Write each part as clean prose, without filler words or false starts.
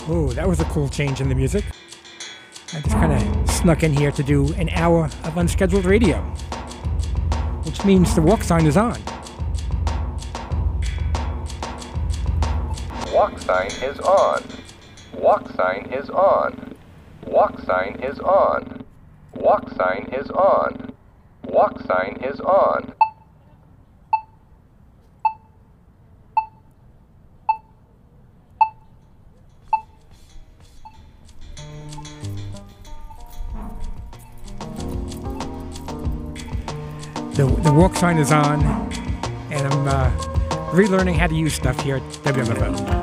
Oh, that was a cool change in the music. I just kind of snuck in here to do an hour of unscheduled radio, which means the walk sign is on. Walk sign is on. Walk sign is on. Walk sign is on. Walk sign is on. Walk sign is on. The walk sign is on, and I'm relearning how to use stuff here at WMFO.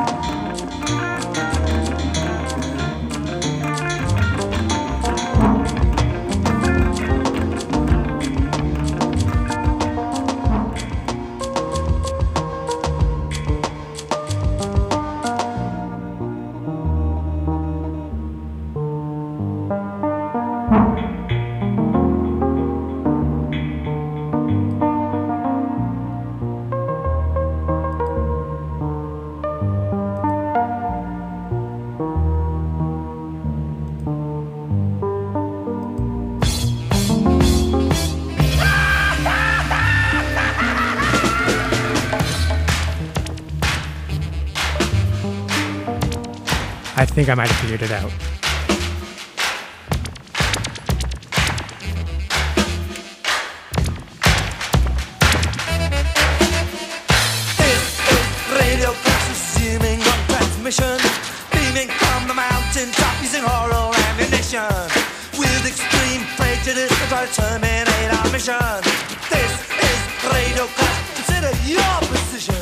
I think I might have figured it out. This is Radio Clash, resuming on transmission, beaming from the mountain top using oral ammunition. With extreme prejudice to try to terminate our mission. This is Radio Clash, consider your position.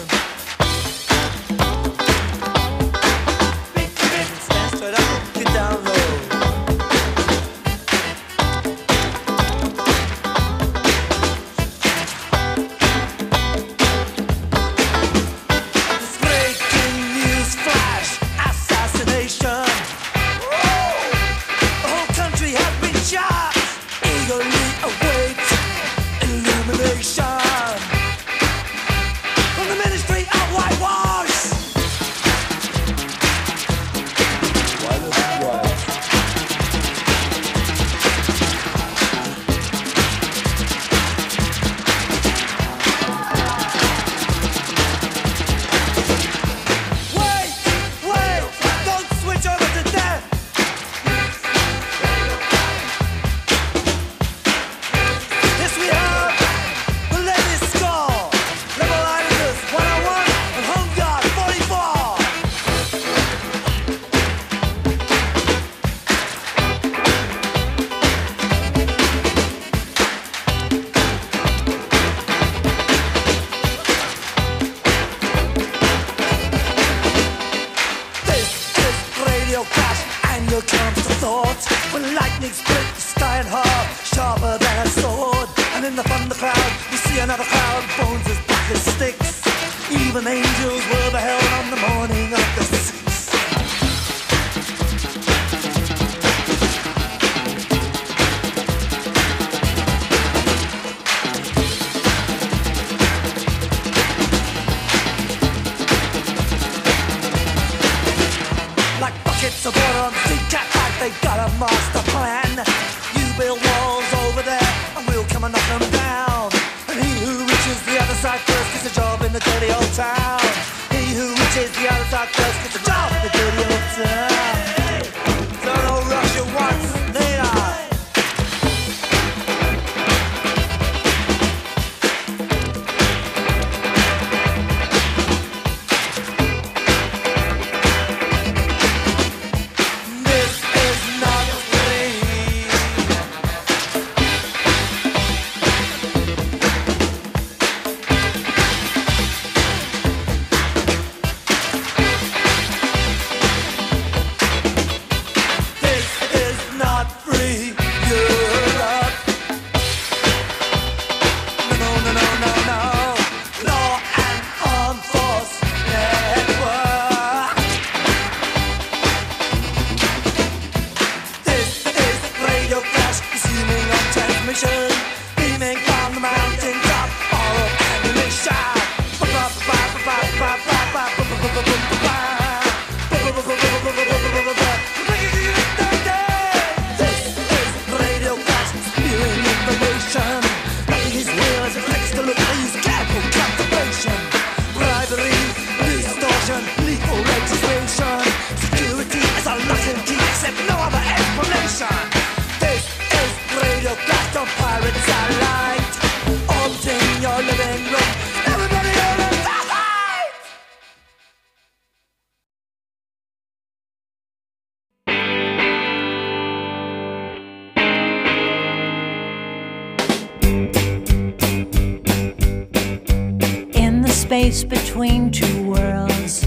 space between two worlds.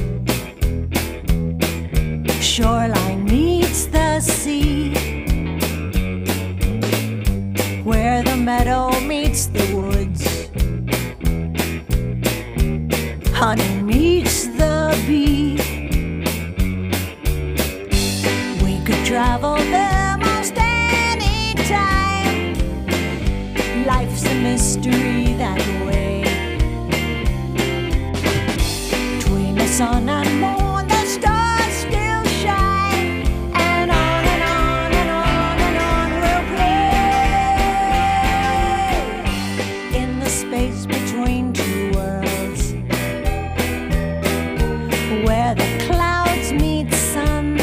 Shoreline meets the sea, where the meadow meets the woods, honey meets the bee. We could travel there most any time. Life's a mystery that way. Between the sun and moon, the stars still shine, and on and on and on and on we'll play in the space between two worlds, where the clouds meet sun,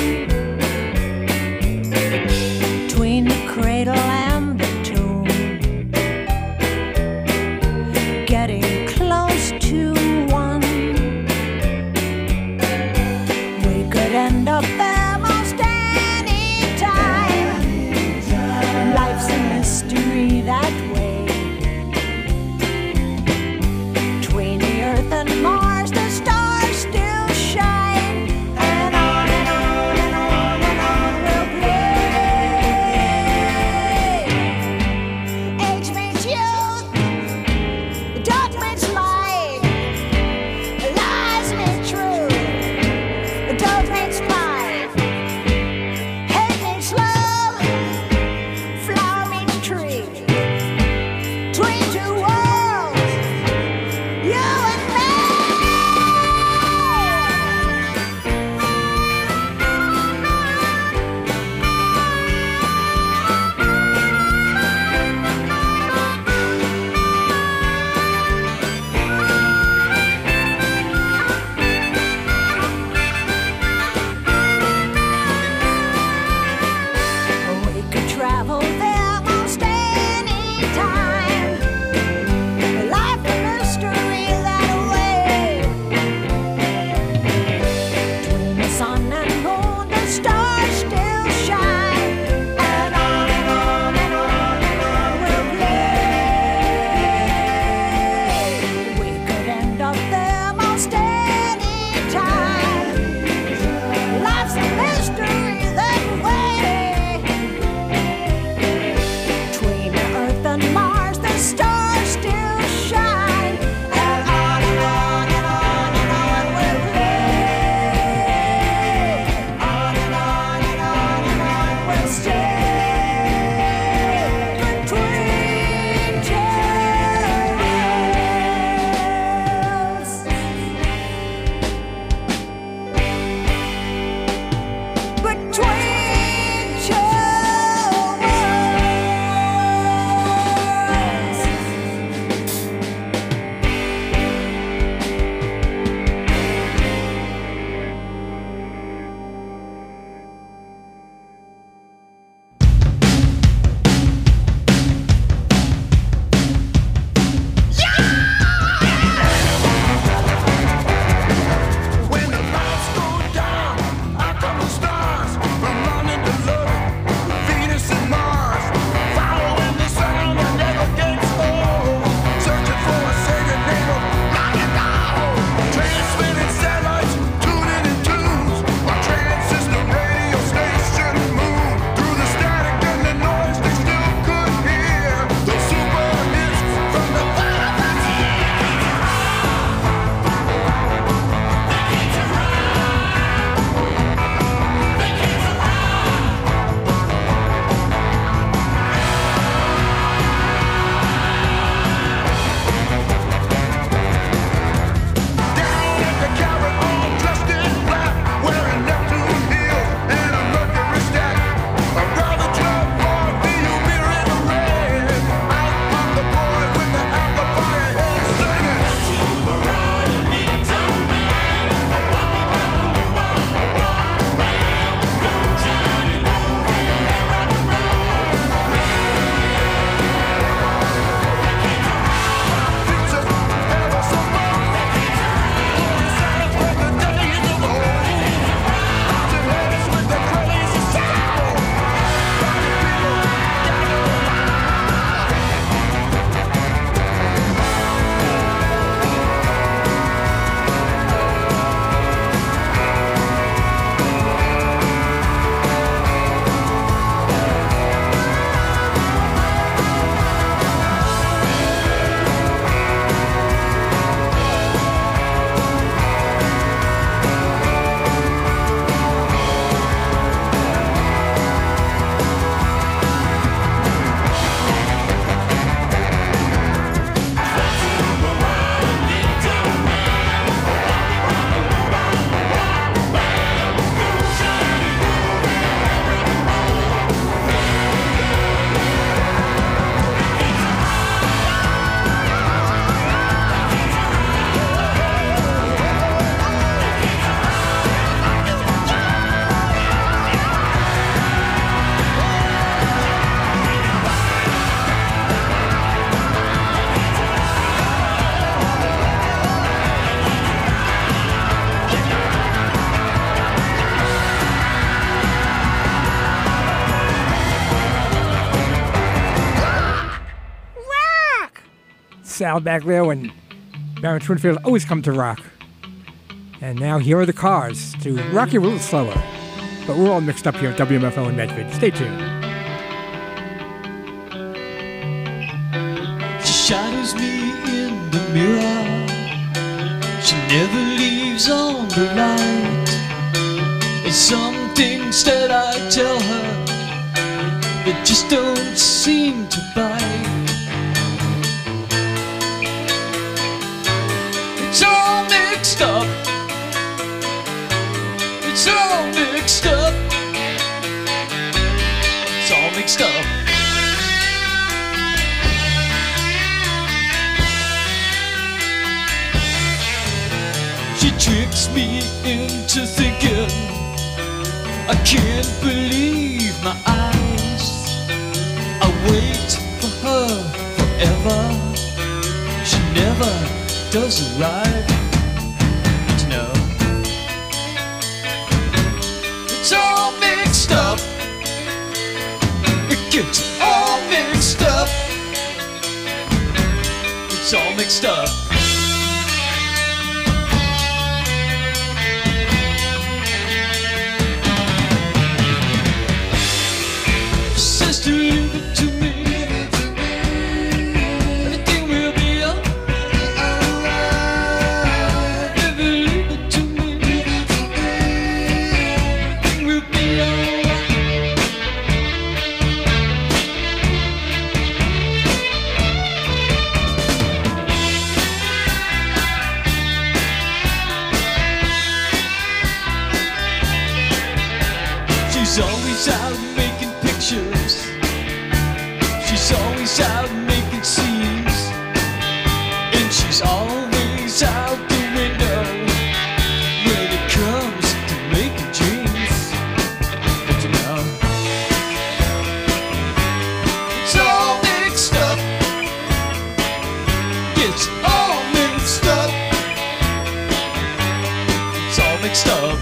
between the cradle and the tomb, getting close to one. We could end up there most any time. Life's a mystery that way. Between the earth and Mars, the stars still shine, and on and on and on and on we'll play. Age meets youth, dark meets light, lies meet truth, adult meets life. Sal Baglio and Baron Twinfield always come to rock. And now here are the Cars to rock you a little slower. But we're all mixed up here at WMFO in Medford. Stay tuned. She shadows me in the mirror. She never leaves on the light. And some things that I tell her that just don't seem to bite. It's all mixed up. It's all mixed up. It's all mixed up. She tricks me into thinking I can't believe my eyes. I wait for her forever. She never does arrive. But you know, it's all mixed up. It gets all mixed up. It's all mixed up. Says to leave it to me. Everything will be alright. Never leave it to me. Everything will be alright. She's always out making pictures. She's always out making scenes. And she's always out the window when it comes to making dreams. But you know, it's all mixed up. It's all mixed up. It's all mixed up.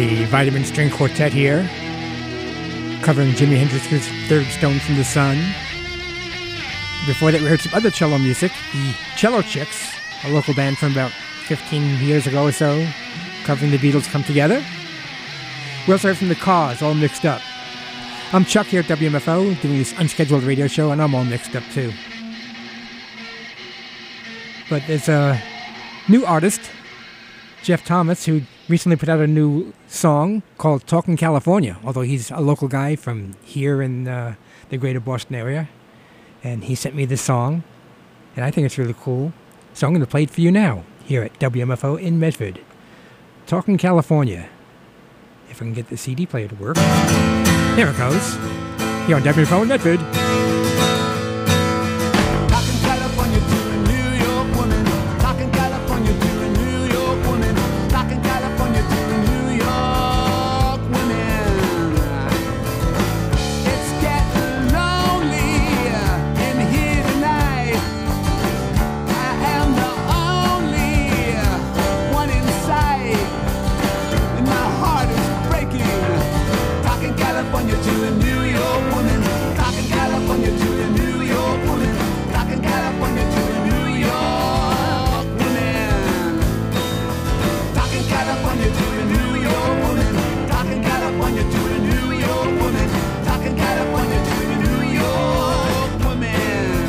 the Vitamin String Quartet here, covering Jimi Hendrix's Third Stone from the Sun. Before that, we heard some other cello music. The Cello Chicks, a local band from about 15 years ago or so, covering the Beatles' Come Together. We also heard from the Cars, All Mixed Up. I'm Chuck here at WMFO, doing this unscheduled radio show, and I'm all mixed up too. But there's a new artist, Jeff Thomas, who recently put out a new song called Talkin' California, although he's a local guy from here in the greater Boston area. And he sent me this song, and I think it's really cool. So I'm going to play it for you now, here at WMFO in Medford. Talkin' California. If I can get the CD player to work. There it goes. Here on WMFO in Medford. Talking California to a New York woman. Talking California to a New York woman. Talking California to a New York woman. It's getting lonely in here tonight. I am the only one in sight, and my heart is breaking. Talking California to a New York woman. Talking California to a New York woman. Talking California to a New York woman. Talking California to a New York woman. Talking California to a New York woman. Talking California to a New York woman.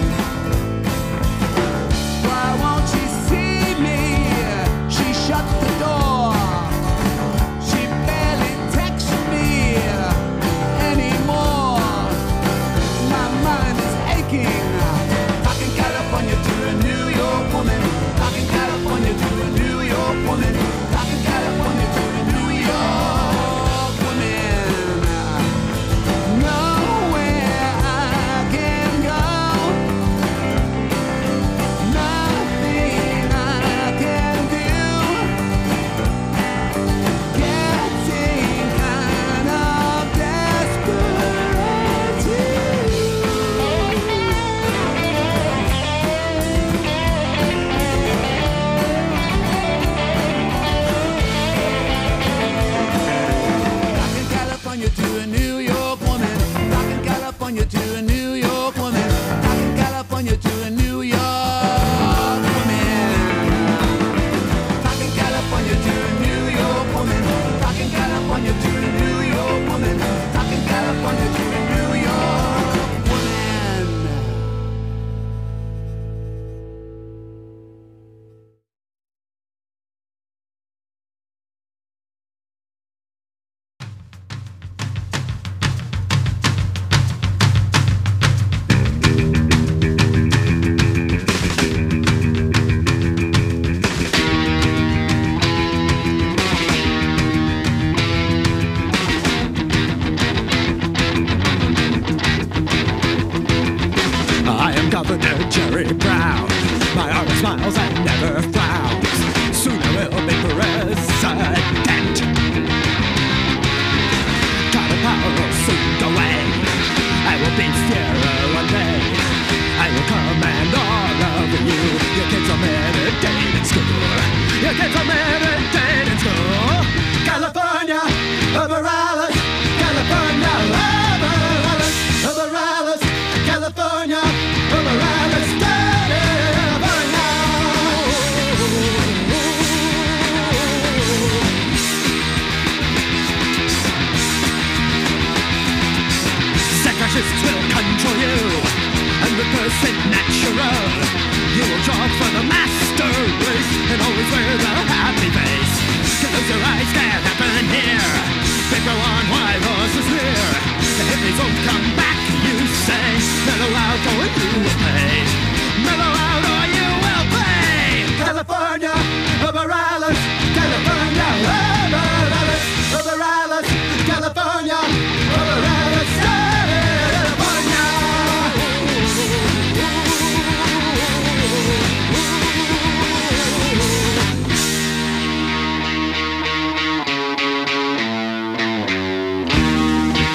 Why won't she see me? She shut the door. She barely texts me anymore. My mind is aching. Talking California to a New York woman. Talking California to a New York woman. Talking California to a New York woman. Nowhere I can go. Nothing I can do. Getting kind of desperate too. Talking California to a New York woman. Talking California to a New York woman. Talking California to a New York woman. Talking California to a New York woman. Talking California to a New York woman. Talking California to a New York woman. I am Governor Jerry Brown. My heart smiles and never frowns. Soon I will be president. Kind of power will soon go away. I will be fairer one day. I will command all of you. Your kids are meditate in school. Your kids are meditate in school. California, over Alice. California, over Alice. Over Alice. California, over Alice. Fascists will control you, and reverse it natural. You will jog for the master race, and always wear the happy face. Close your eyes, can't happen here. They go on while yours is near. The hippies won't come back, you say. Mellow out or you will pay. Mellow out or you will pay. California, over Alice. California, over Alice. Over Alice. California, over Alice.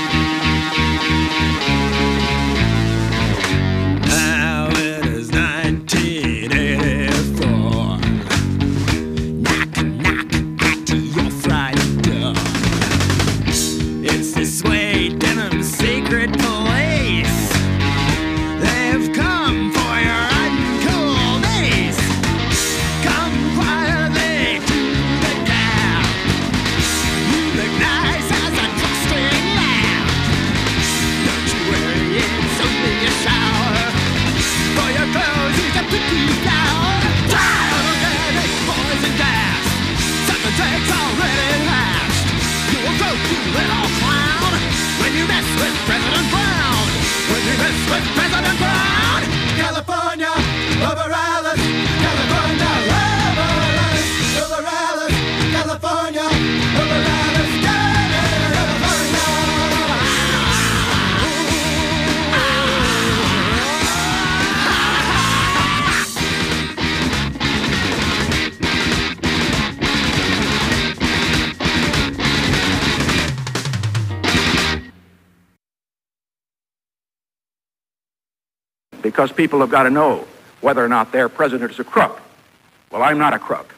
Now it is 9 because people have got to know whether or not their president is a crook. Well, I'm not a crook.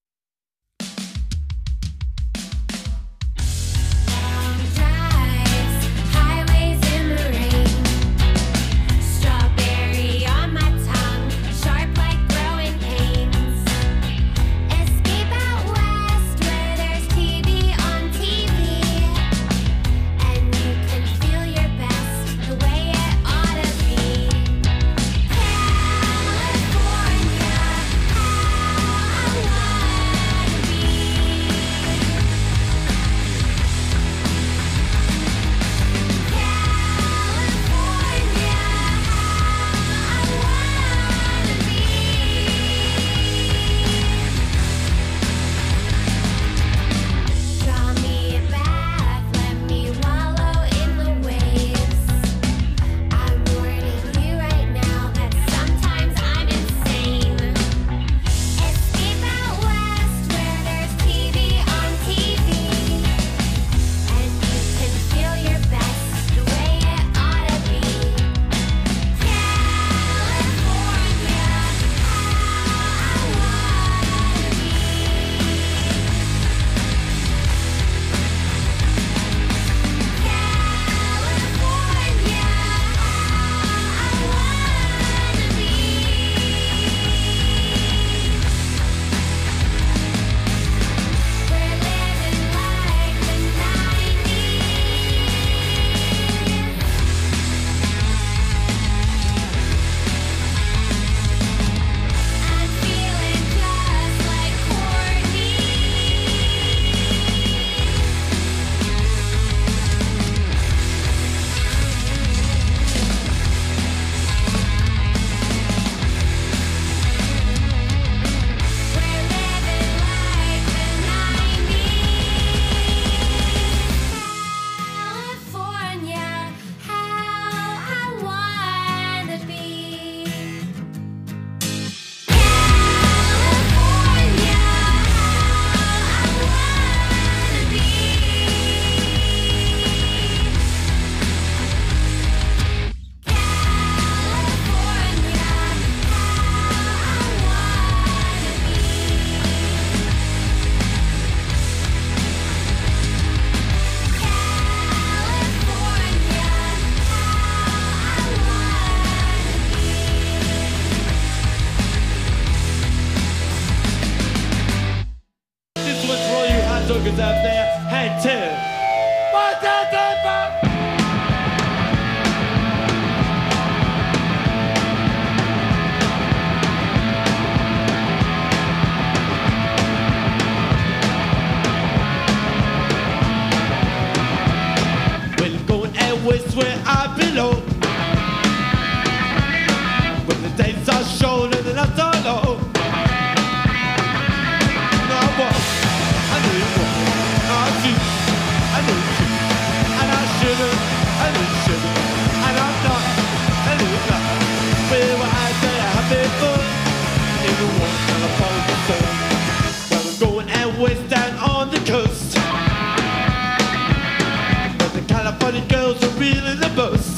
Out there, hand to. When going airways where I belong, when the days are short and the nights are long, I walk, I know you walk. I know you, and I shouldn't, and I'm not, and it's not. Where I say I have been fun, in the one and upon the sun. Well, I'm going airways down on the coast, but the California girls are really the most.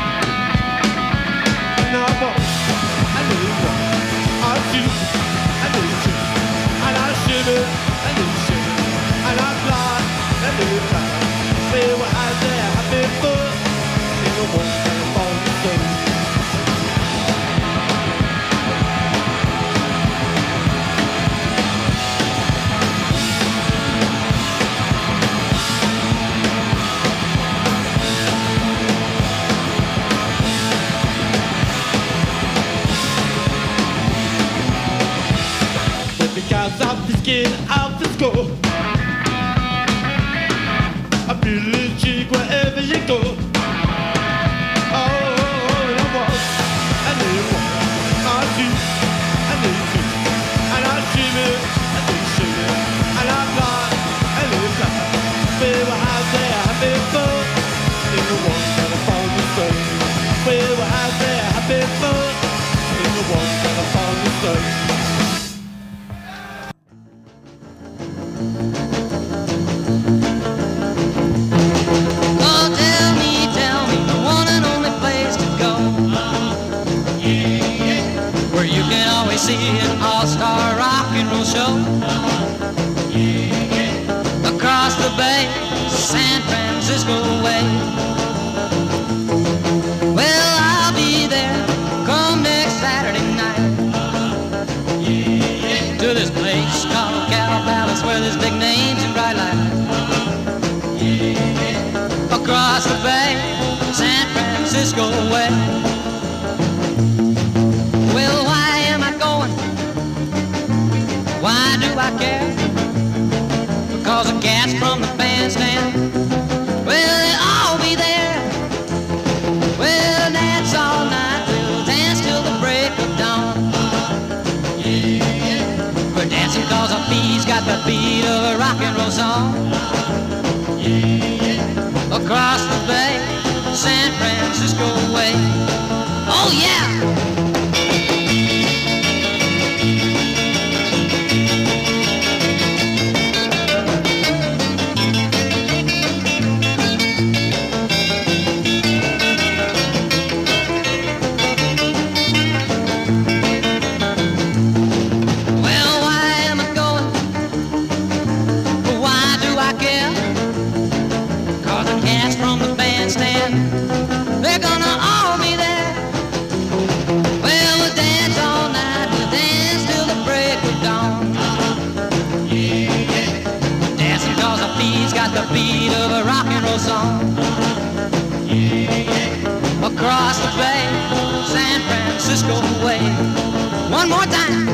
And I walk, I know you walk, I do, and I shouldn't, and you shouldn't, and I'm blind. Where were I there? I've been put in the one and upon the sun. But because of the skin of the skull, I feel it cheek wherever you go. Oh, and I walk, and you walk. I do, and you do. And I dream it, and you shoot it. And I fly, and you fly. Where were I there? I've been fun. In the one that I found the sun. Where were I there? I've been fun. In the one that I found the sun. Oh, tell me an all-star rock and roll show. Across the bay, San Francisco way. Well, I'll be there come next Saturday night to this place called Cow Palace where there's big names and bright lights. Across the bay, San Francisco way. Well, why am I going? Why do I care? Because the cats from the bandstand, well, they'll all be there. We'll dance all night, we'll dance till the break of dawn. We're dancing cause our feet's got the beat of a rock and roll song. Across the bay, San Francisco way. Oh yeah! They're gonna all be there. Well, we'll dance all night, we'll dance till the break of dawn. We're dancing cause our feet's got the beat of a rock and roll song. Across the bay, San Francisco way. One more time.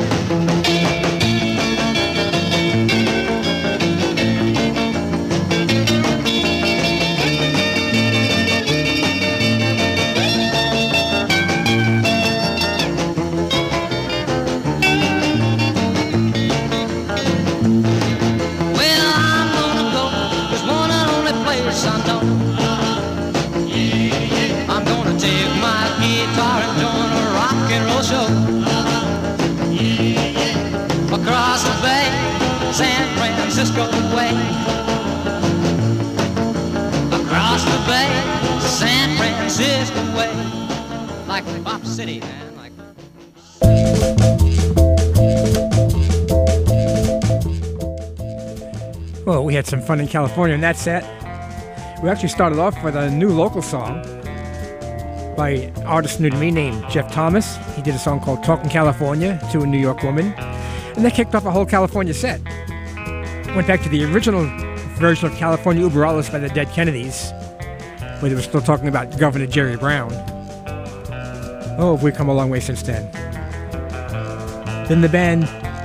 I'm gonna take my guitar and join a rock and roll show. Across the bay, San Francisco way. Across the bay, San Francisco way. Like Bop City, man. Like. Well, we had some fun in California in that set. We actually started off with a new local song by an artist new to me named Jeff Thomas. He did a song called Talkin' California to a New York woman. And that kicked off a whole California set. Went back to the original version of California Uber Alles by the Dead Kennedys, where they were still talking about Governor Jerry Brown. Oh, have we come a long way since then. Then the band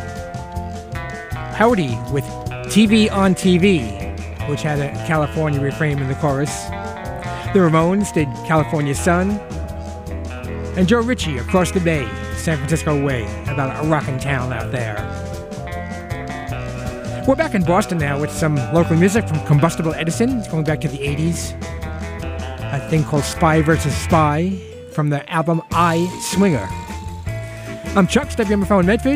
Howdy with TV on TV, which had a California refrain in the chorus. The Ramones did California Sun. And Joe Ritchie, Across the Bay, San Francisco way, about a rockin' town out there. We're back in Boston now with some local music from Combustible Edison. It's going back to the 80s. A thing called Spy vs. Spy from the album I Swinger. I'm Chuck, WMFO in Medford.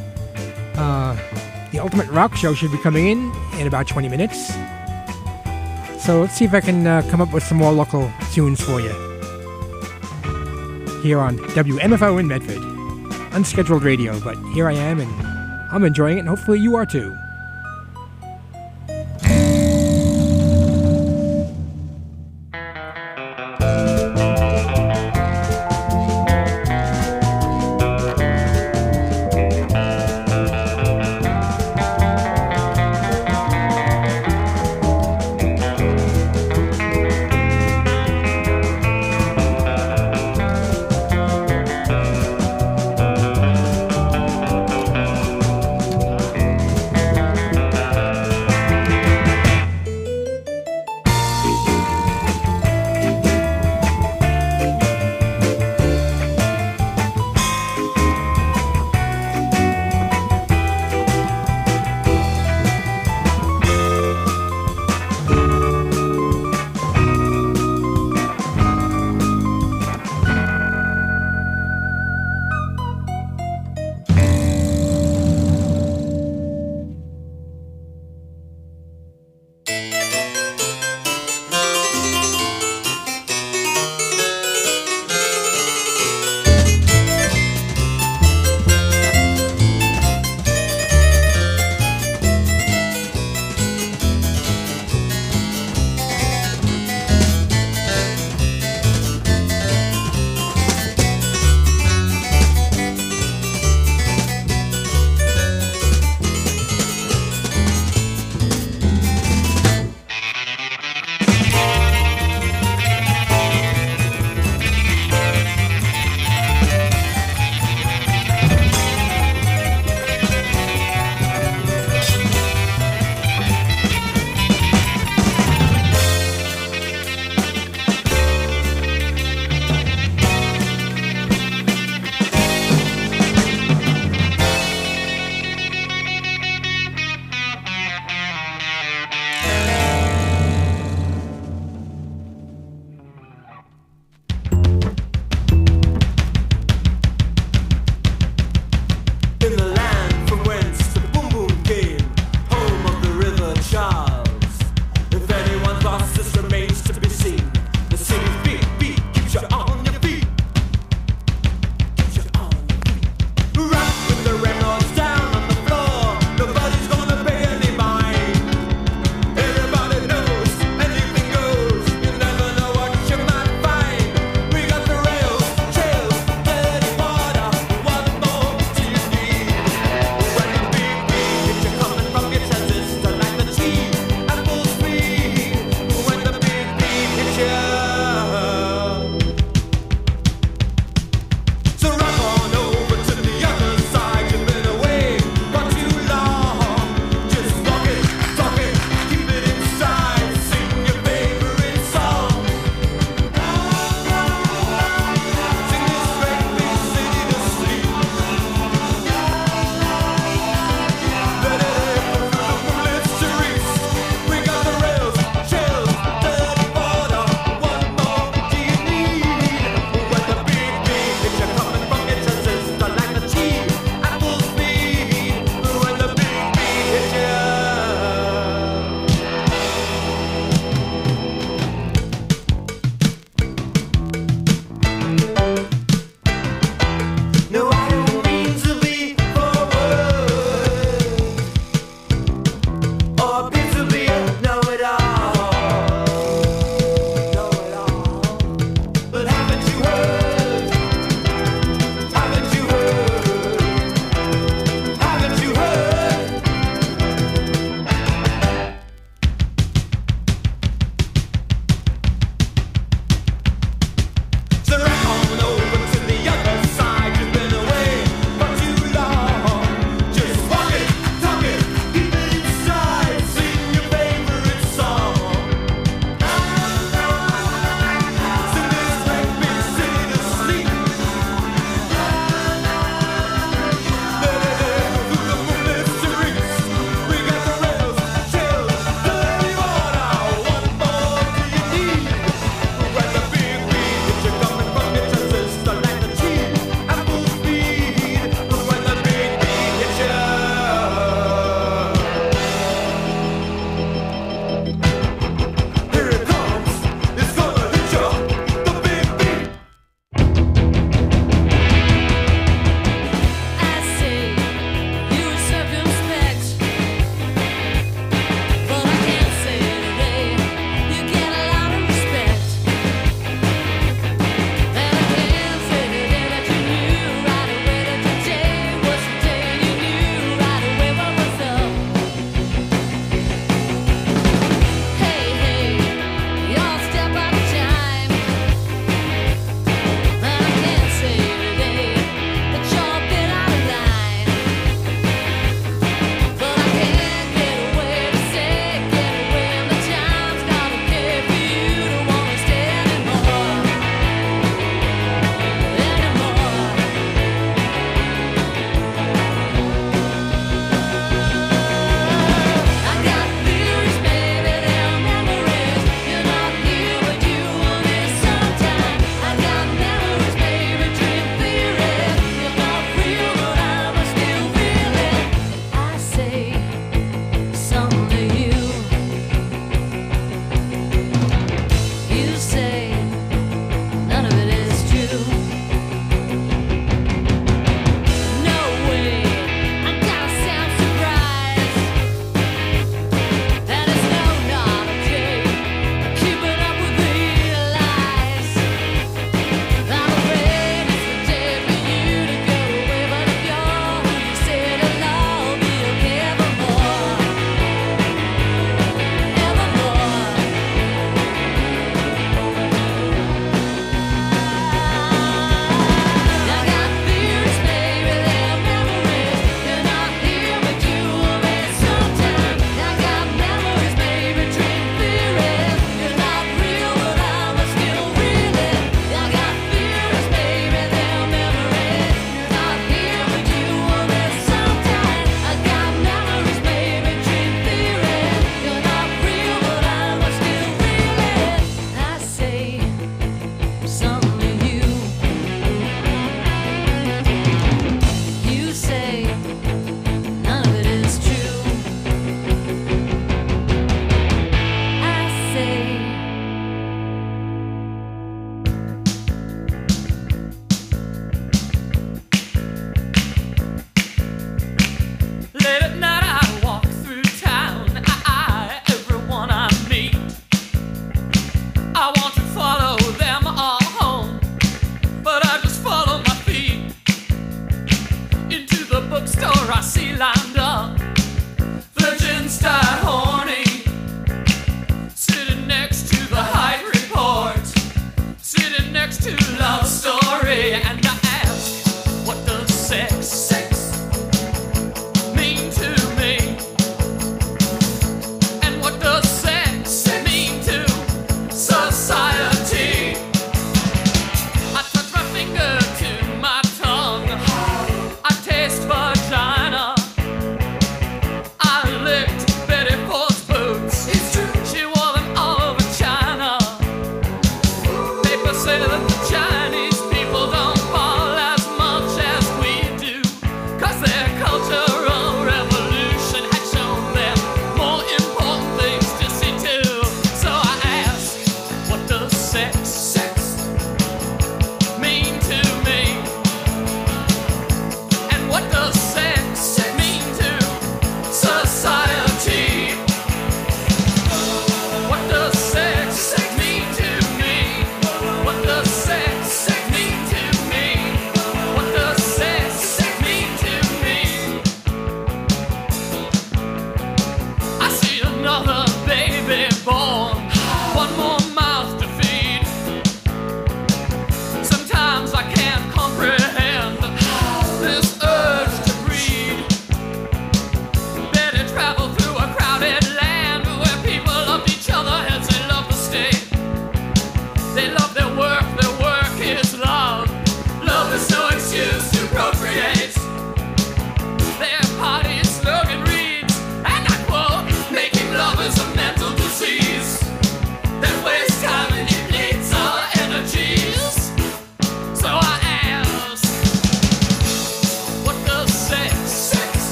The Ultimate Rock Show should be coming in about 20 minutes. So let's see if I can come up with some more local tunes for you. Here on WMFO in Medford. Unscheduled radio, but here I am and I'm enjoying it and hopefully you are too.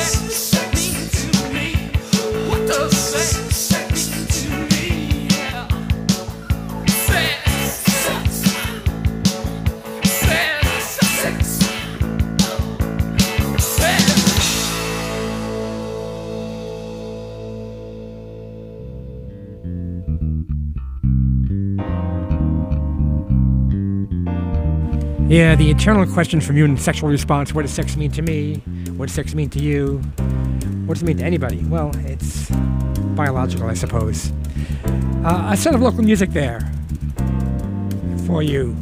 Yeah, the eternal question from you in sexual response, what does sex mean to me? What does sex mean to you? What does it mean to anybody? Well, it's biological, I suppose. A set of local music there for you.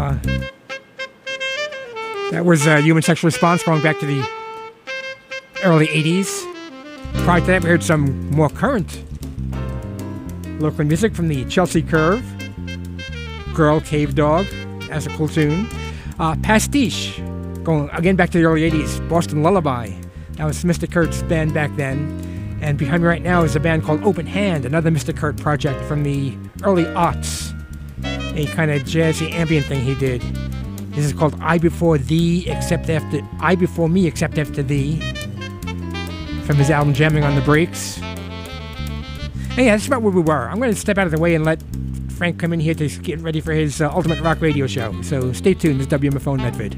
That was human sexual response going back to the early 80s. Prior to that, we heard some more current local music from the Chelsea Curve, Girl Cave Dog, as a cool tune. Pastiche, going again back to the early 80s, Boston Lullaby. That was Mr. Kurt's band back then. And behind me right now is a band called Open Hand, another Mr. Kurt project from the early aughts. A kind of jazzy ambient thing he did. This is called I Before Thee, I Before Me, Except After Thee, from his album Jamming on the Breaks. And yeah, that's about where we were. I'm going to step out of the way and let Frank come in here to get ready for his Ultimate Rock Radio show. So stay tuned. This is WMFO Medford.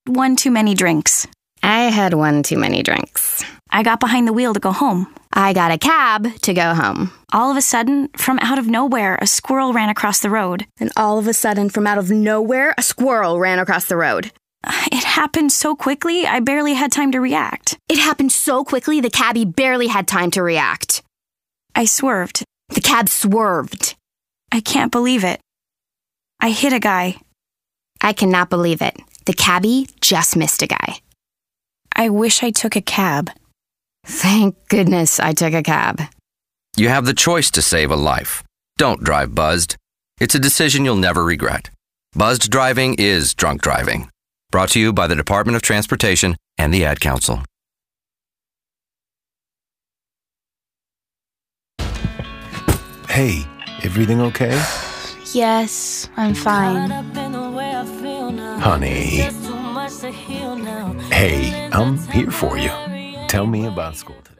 one too many drinks. I had one too many drinks. I got behind the wheel to go home. I got a cab to go home. All of a sudden, from out of nowhere, a squirrel ran across the road. And all of a sudden, from out of nowhere, a squirrel ran across the road. It happened so quickly, I barely had time to react. It happened so quickly, the cabbie barely had time to react. I swerved. The cab swerved. I can't believe it. I hit a guy. I cannot believe it. The cabbie just missed a guy. I wish I took a cab. Thank goodness I took a cab. You have the choice to save a life. Don't drive buzzed. It's a decision you'll never regret. Buzzed driving is drunk driving. Brought to you by the Department of Transportation and the Ad Council. Hey, everything okay? Yes, I'm fine. Honey. Hey, I'm here for you. Tell me about school today.